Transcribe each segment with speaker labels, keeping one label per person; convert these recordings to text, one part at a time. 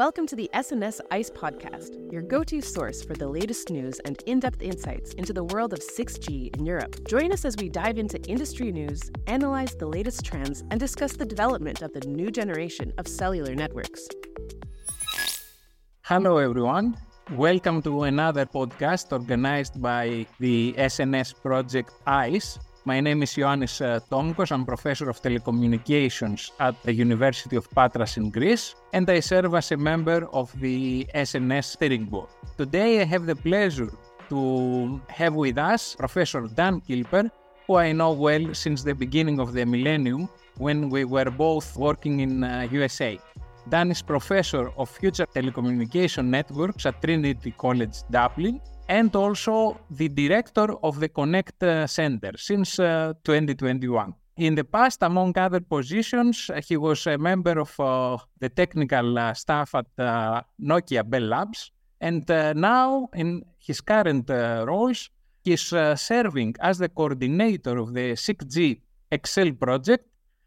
Speaker 1: Welcome to the SNS ICE podcast, your go-to source for the latest news and in-depth insights into the world of 6G in Europe. Join us as we dive into industry news, analyze the latest trends, and discuss the development of the new generation of cellular networks.
Speaker 2: Hello, everyone. Welcome to another podcast organized by the SNS project ICE. My name is Ioannis Tomkos. I'm professor of telecommunications at the University of Patras in Greece, and I serve as a member of the SNS steering board. Today, I have the pleasure to have with us Professor Dan Kilper, who I know well since the beginning of the millennium when we were both working in USA. Dan is professor of future telecommunication networks at Trinity College Dublin, and also the director of the Connect Center since 2021. In the past, among other positions, he was a member of the technical staff at Nokia Bell Labs, and now in his current roles, he is serving as the coordinator of the 6G Excel project,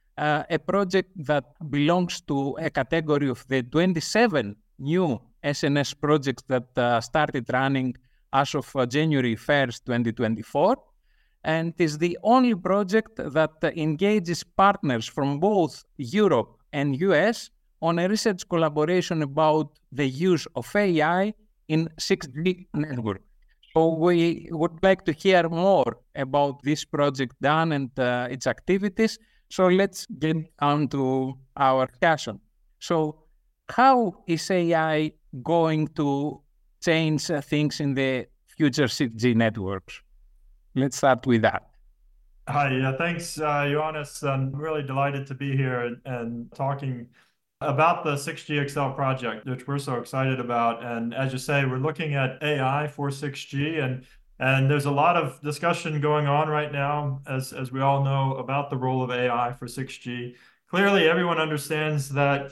Speaker 2: a project that belongs to a category of the 27 new SNS projects that started running as of January 1st, 2024, and is the only project that engages partners from both Europe and US on a research collaboration about the use of AI in 6G network. So we would like to hear more about this project, Dan, and its activities. So let's get on to our discussion. So how is AI going to change things in the future 6G networks? Let's start with that.
Speaker 3: Hi, thanks, Ioannis. I'm really delighted to be here and talking about the 6G XL project, which we're so excited about. And as you say, we're looking at AI for 6G, and there's a lot of discussion going on right now, as we all know, about the role of AI for 6G. Clearly, everyone understands that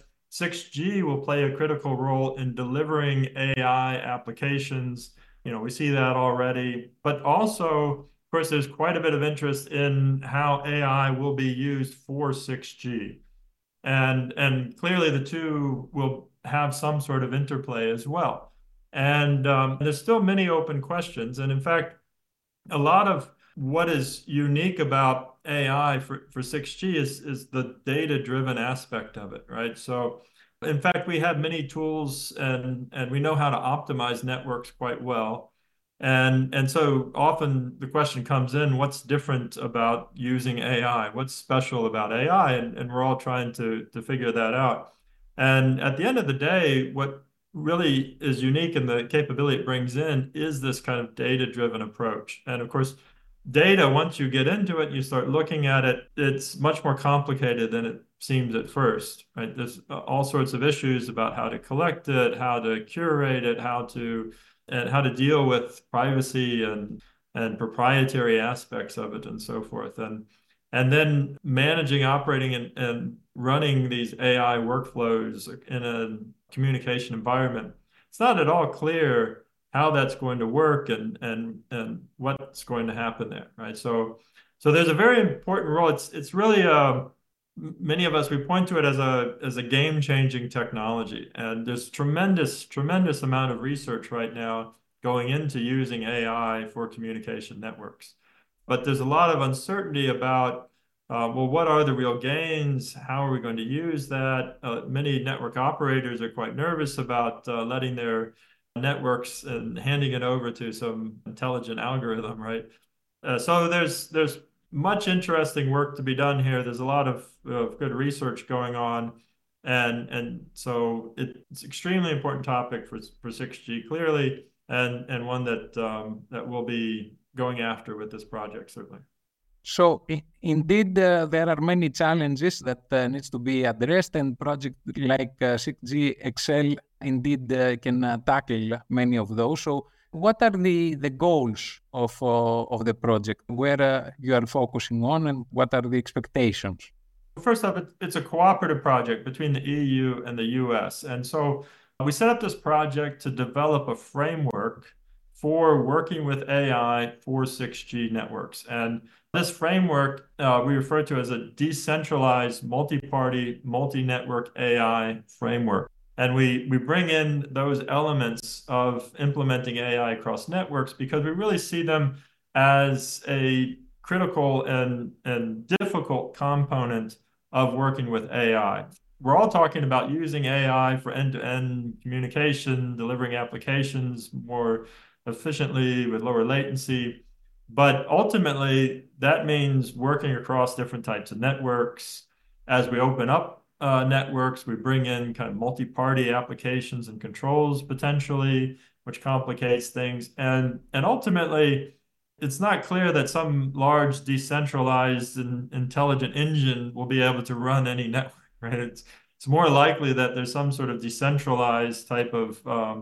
Speaker 3: 6G will play a critical role in delivering AI applications. You know, we see that already, but also, of course, there's quite a bit of interest in how AI will be used for 6G. And clearly the two will have some sort of interplay as well. And there's still many open questions. And in fact, a lot of what is unique about AI for 6G is the data-driven aspect of it, right? So in fact, we have many tools and we know how to optimize networks quite well. And so often the question comes in, what's different about using AI? What's special about AI? And we're all trying to figure that out. And at the end of the day, what really is unique in the capability it brings in is this kind of data-driven approach. And of course, data, once you get into it, you start looking at it, it's much more complicated than it seems at first, right? There's all sorts of issues about how to collect it, how to curate it, how to deal with privacy and proprietary aspects of it and so forth. And then managing, operating, and running these AI workflows in a communication environment. It's not at all clear how that's going to work and what's going to happen there, right? So there's a very important role. It's really many of us, we point to it as a game-changing technology, and there's tremendous amount of research right now going into using AI for communication networks. But there's a lot of uncertainty about well, what are the real gains? How are we going to use that? Many network operators are quite nervous about letting their networks and handing it over to some intelligent algorithm, right? So there's much interesting work to be done here. There's a lot of good research going on. And so it's extremely important topic for 6G, clearly, and one that we'll be going after with this project, certainly.
Speaker 2: So indeed, there are many challenges that needs to be addressed, and project like 6G XL indeed can tackle many of those. So what are the goals of the project, where you are focusing on, and what are the expectations?
Speaker 3: First off, it's a cooperative project between the EU and the US. And so we set up this project to develop a framework for working with AI for 6G networks. And this framework we refer to as a decentralized multi-party, multi-network AI framework. And we bring in those elements of implementing AI across networks because we really see them as a critical and difficult component of working with AI. We're all talking about using AI for end-to-end communication, delivering applications more efficiently with lower latency. But ultimately, that means working across different types of networks. As we open up networks, we bring in kind of multi-party applications and controls potentially, which complicates things. And ultimately, it's not clear that some large decentralized and intelligent engine will be able to run any network, right? It's more likely that there's some sort of decentralized type of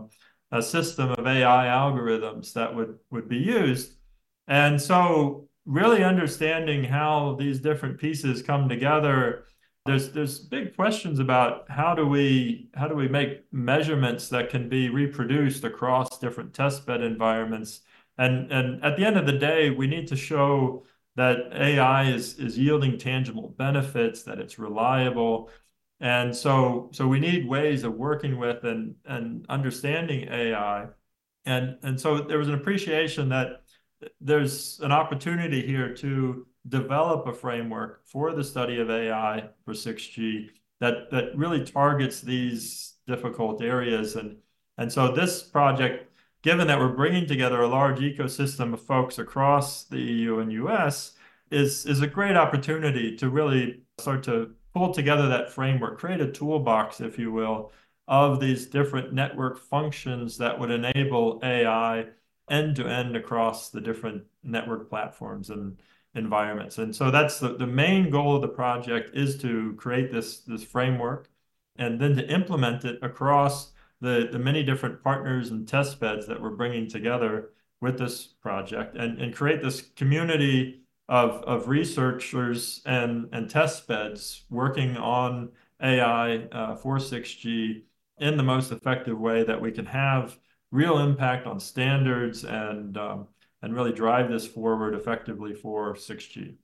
Speaker 3: a system of AI algorithms that would be used. And so really understanding how these different pieces come together, there's big questions about how do we make measurements that can be reproduced across different testbed environments. And at the end of the day, we need to show that AI is yielding tangible benefits, that it's reliable. And so we need ways of working with and understanding AI. And so there was an appreciation that there's an opportunity here to develop a framework for the study of AI for 6G that really targets these difficult areas. And so this project, given that we're bringing together a large ecosystem of folks across the EU and US, is a great opportunity to really start to pull together that framework, create a toolbox, if you will, of these different network functions that would enable AI end-to-end across the different network platforms and environments. And so that's the main goal of the project, is to create this framework and then to implement it across the many different partners and test beds that we're bringing together with this project, and create this community of researchers and test beds working on AI for 6G in the most effective way that we can have real impact on standards and really drive this forward effectively for 6G.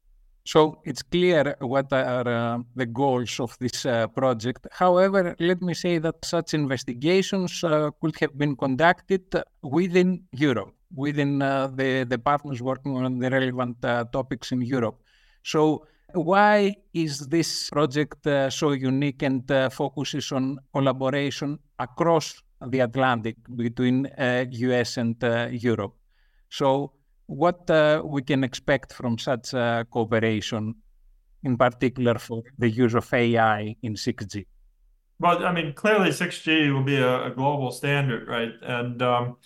Speaker 2: So it's clear what are the goals of this project. However, let me say that such investigations could have been conducted within Europe, within the partners working on the relevant topics in Europe. So why is this project so unique and focuses on collaboration across the Atlantic between US and Europe? So what we can expect from such cooperation, in particular for the use of AI in 6G?
Speaker 3: Well, I mean, clearly 6G will be a global standard, right? And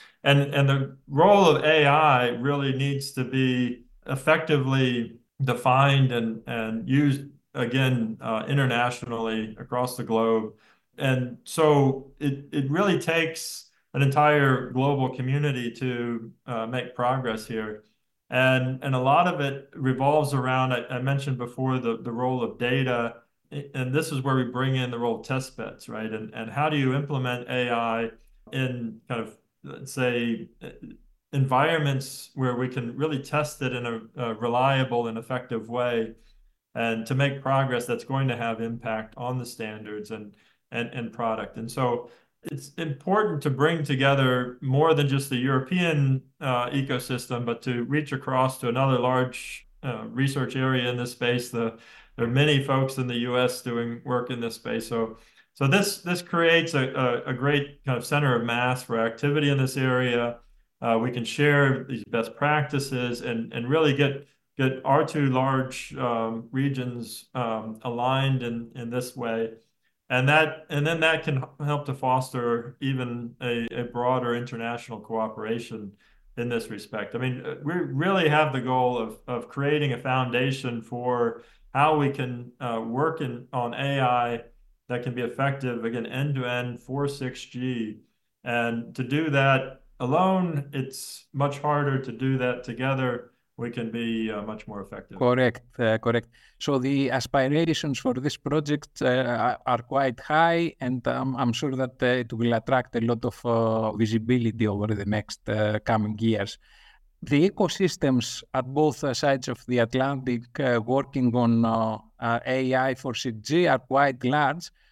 Speaker 3: the role of AI really needs to be effectively defined and used again internationally across the globe. And so it really takes an entire global community to make progress here. And a lot of it revolves around, I mentioned before, the role of data. And this is where we bring in the role of test beds, right? And how do you implement AI in kind of, let's say, environments where we can really test it in a reliable and effective way, and to make progress that's going to have impact on the standards and product. And so it's important to bring together more than just the European ecosystem, but to reach across to another large research area in this space. There are many folks in the US doing work in this space. So this creates a great kind of center of mass for activity in this area. We can share these best practices and really get our two large regions aligned in this way. And then that can help to foster even a broader international cooperation in this respect. I mean, we really have the goal of creating a foundation for how we can work on AI that can be effective, again, end-to-end for 6G. And to do that alone, it's much harder. To do that together, we can be much more effective.
Speaker 2: Correct. So the aspirations for this project are quite high, and I'm sure that it will attract a lot of visibility over the next coming years. The ecosystems at both sides of the Atlantic working on AI for 6G are quite large,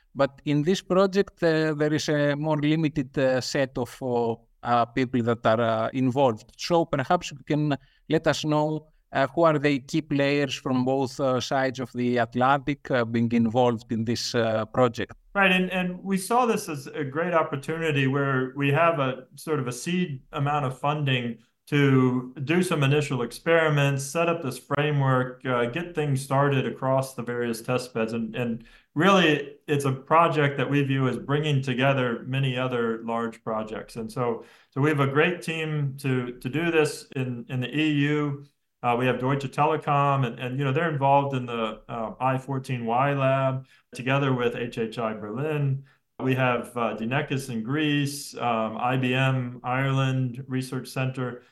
Speaker 2: But in this project, there is a more limited set of people that are involved. So perhaps you can let us know who are the key players from both sides of the Atlantic being involved in this project.
Speaker 3: Right, and we saw this as a great opportunity where we have a sort of a seed amount of funding to do some initial experiments, set up this framework, get things started across the various test beds. And really, it's a project that we view as bringing together many other large projects. And so we have a great team to do this in the EU. We have Deutsche Telekom, and they're involved in the I-14Y lab together with HHI Berlin. We have Dinekis in Greece, IBM Ireland Research Center,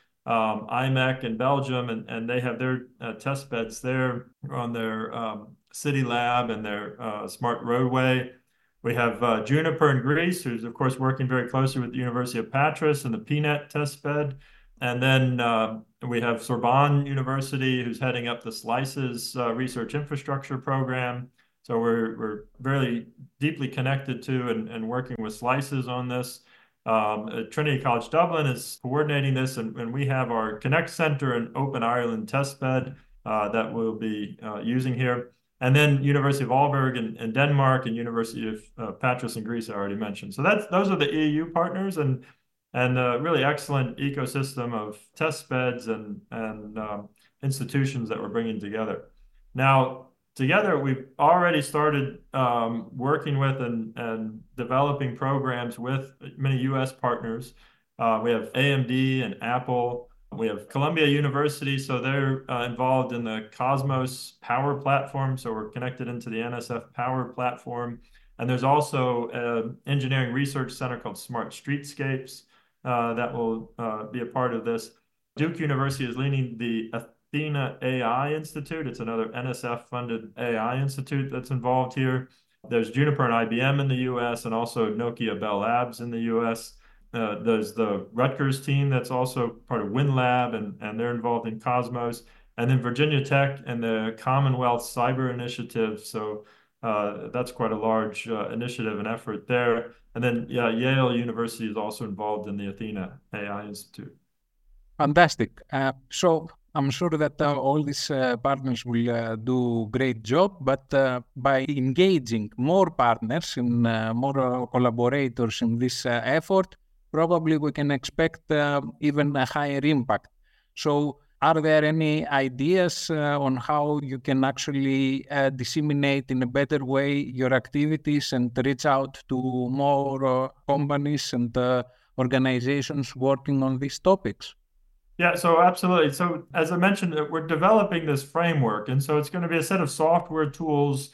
Speaker 3: IMEC in Belgium, and they have their test beds there on their city lab and their smart roadway. We have Juniper in Greece, who's of course working very closely with the University of Patras and the PNET test bed. And then we have Sorbonne University, who's heading up the SLICES research infrastructure program. So we're very deeply connected to and working with SLICES on this. Trinity College Dublin is coordinating this, and we have our Connect Center and Open Ireland testbed that we'll be using here. And then University of Aalborg in Denmark and University of Patras in Greece, I already mentioned. So those are the EU partners and a really excellent ecosystem of testbeds and institutions that we're bringing together. Now, together, we've already started working with and developing programs with many U.S. partners. We have AMD and Apple. We have Columbia University, so they're involved in the Cosmos Power Platform, so we're connected into the NSF Power Platform. And there's also an engineering research center called Smart Streetscapes that will be a part of this. Duke University is leading the Athena AI Institute. It's another NSF-funded AI institute that's involved here. There's Juniper and IBM in the U.S. and also Nokia Bell Labs in the U.S. There's the Rutgers team that's also part of WinLab, and they're involved in Cosmos. And then Virginia Tech and the Commonwealth Cyber Initiative. So that's quite a large initiative and effort there. And then Yale University is also involved in the Athena AI Institute.
Speaker 2: Fantastic. So I'm sure that all these partners will do great job, but by engaging more partners and more collaborators in this effort, probably we can expect even a higher impact. So are there any ideas on how you can actually disseminate in a better way your activities and reach out to more companies and organizations working on these topics?
Speaker 3: Yeah, so absolutely. So as I mentioned, we're developing this framework, and so it's going to be a set of software tools,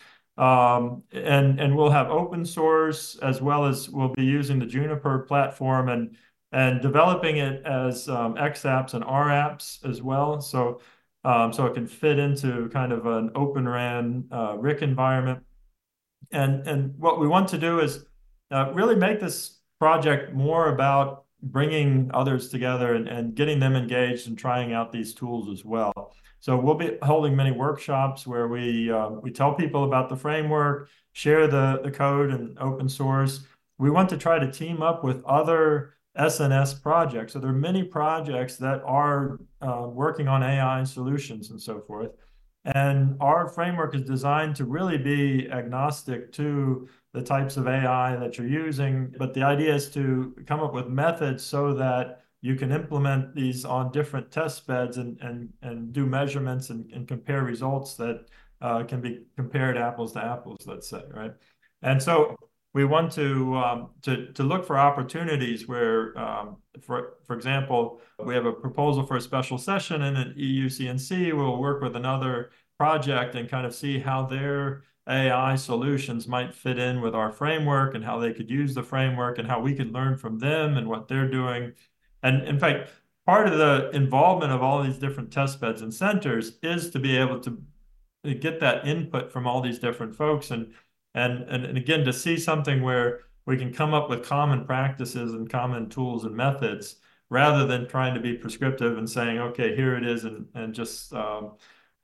Speaker 3: and we'll have open source as well as we'll be using the Juniper platform and developing it as XApps and RApps as well. So it can fit into kind of an Open RAN RIC environment. And what we want to do is really make this project more about bringing others together and getting them engaged and trying out these tools as well. So we'll be holding many workshops where we tell people about the framework, share the code and open source. We want to try to team up with other SNS projects. So there are many projects that are working on AI solutions and so forth. And our framework is designed to really be agnostic to the types of AI that you're using. But the idea is to come up with methods so that you can implement these on different test beds and do measurements and compare results that can be compared apples to apples, let's say, right? And so we want to look for opportunities where, for example, we have a proposal for a special session in an EU CNC. We'll work with another project and kind of see how their AI solutions might fit in with our framework and how they could use the framework and how we could learn from them and what they're doing. And in fact, part of the involvement of all these different test beds and centers is to be able to get that input from all these different folks and again, to see something where we can come up with common practices and common tools and methods rather than trying to be prescriptive and saying, okay, here it is, and just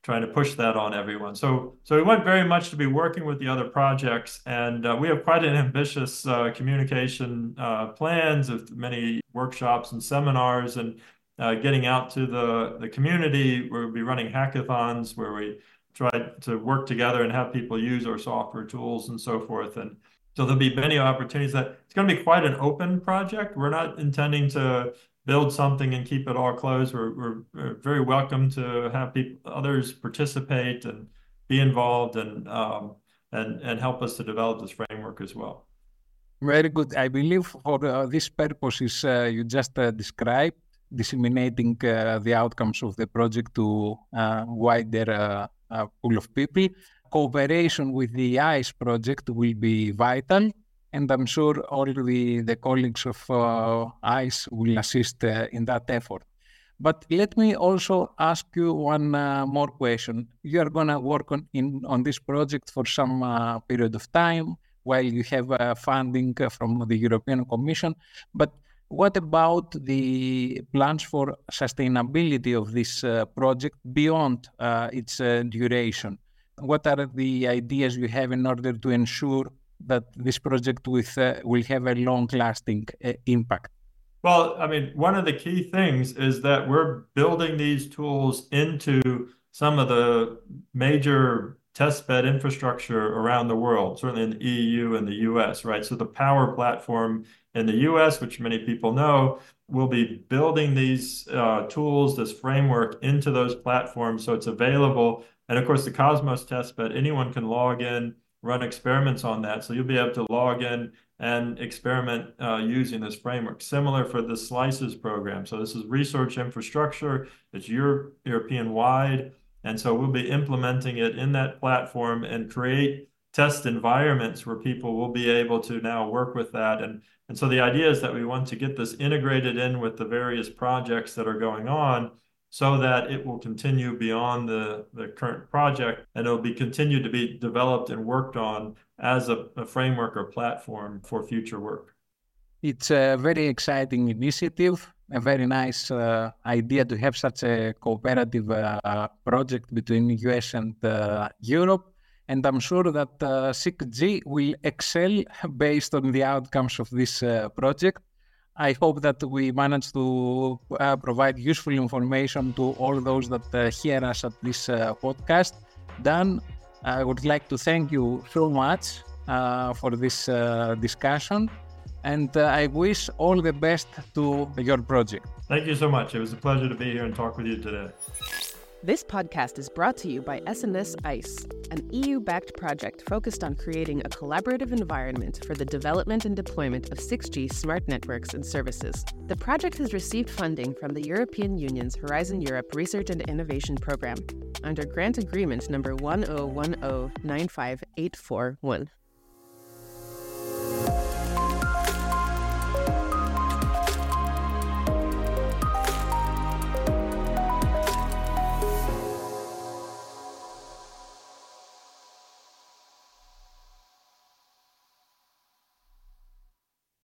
Speaker 3: trying to push that on everyone. So we want very much to be working with the other projects, and we have quite an ambitious communication plans of many workshops and seminars, and getting out to the community. We'll be running hackathons where we try to work together and have people use our software tools and so forth. And so there'll be many opportunities. That it's going to be quite an open project. We're not intending to build something and keep it all closed. We're very welcome to have others participate and be involved and help us to develop this framework as well.
Speaker 2: Very good. I believe for these purposes you just described, disseminating the outcomes of the project to wider pool of people, cooperation with the ICE project will be vital. And I'm sure all the colleagues of ICE will assist in that effort. But let me also ask you one more question. You are going to work on this project for some period of time while you have funding from the European Commission. But what about the plans for sustainability of this project beyond its duration? What are the ideas you have in order to ensure that this project will have a long-lasting impact?
Speaker 3: Well, I mean, one of the key things is that we're building these tools into some of the major testbed infrastructure around the world, certainly in the EU and the US, right? So the Power platform in the US, which many people know, will be building these tools, this framework into those platforms so it's available. And of course, the Cosmos testbed, anyone can log in, run experiments on that. So you'll be able to log in and experiment using this framework. Similar for the Slices program. So this is research infrastructure. It's European-wide. And so we'll be implementing it in that platform and create test environments where people will be able to now work with that. And so the idea is that we want to get this integrated in with the various projects that are going on so that it will continue beyond the current project, and it'll be continued to be developed and worked on as a framework or platform for future work.
Speaker 2: It's a very exciting initiative, a very nice idea to have such a cooperative project between the US and Europe. And I'm sure that 6G will excel based on the outcomes of this project. I hope that we manage to provide useful information to all those that hear us at this podcast. Dan, I would like to thank you so much for this discussion, and I wish all the best to your project.
Speaker 3: Thank you so much. It was a pleasure to be here and talk with you today.
Speaker 1: This podcast is brought to you by SNS ICE, an EU-backed project focused on creating a collaborative environment for the development and deployment of 6G smart networks and services. The project has received funding from the European Union's Horizon Europe Research and Innovation Program under Grant Agreement number 101095841.